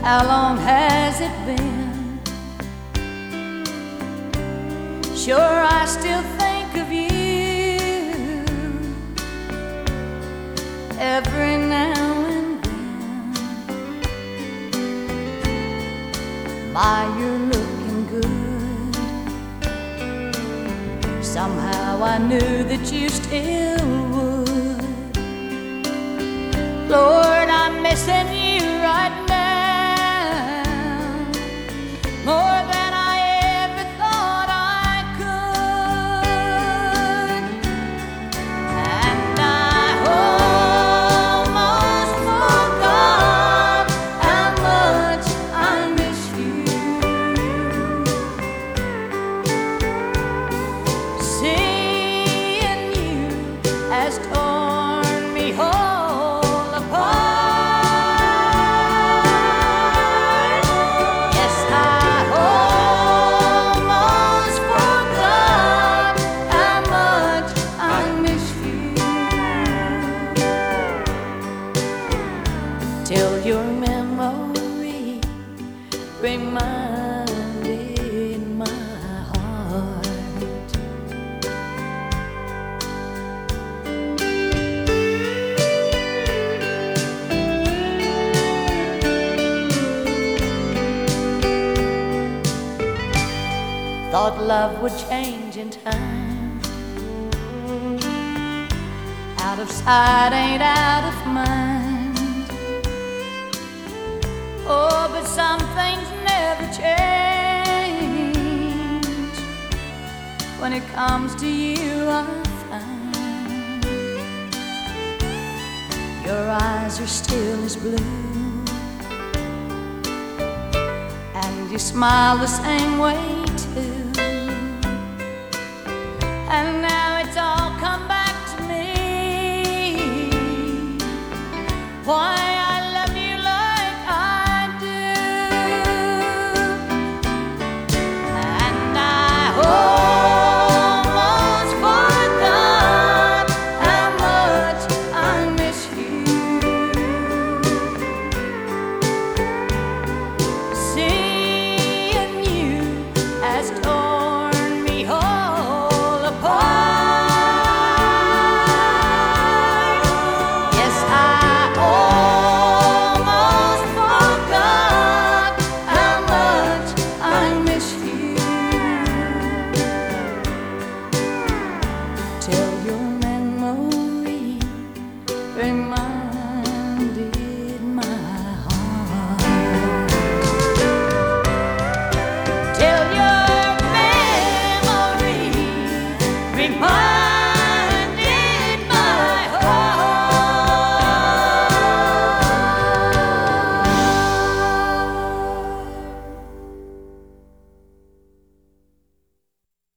How long has it been? Sure, I still think of you every now and then. My, you're looking good. Somehow I knew that you still would. Lord, I'm missing you right now, more than I ever thought I could. And I almost forgot how much I miss you. Seeing you has torn me all apart. Yes, I almost forgot how much I miss you, till your memory reminded my heart. Thought love would change in time. Out of sight ain't out of mind. Oh, but some things never change. When it comes to you, I find your eyes are still as blue, and you smile the same way too. And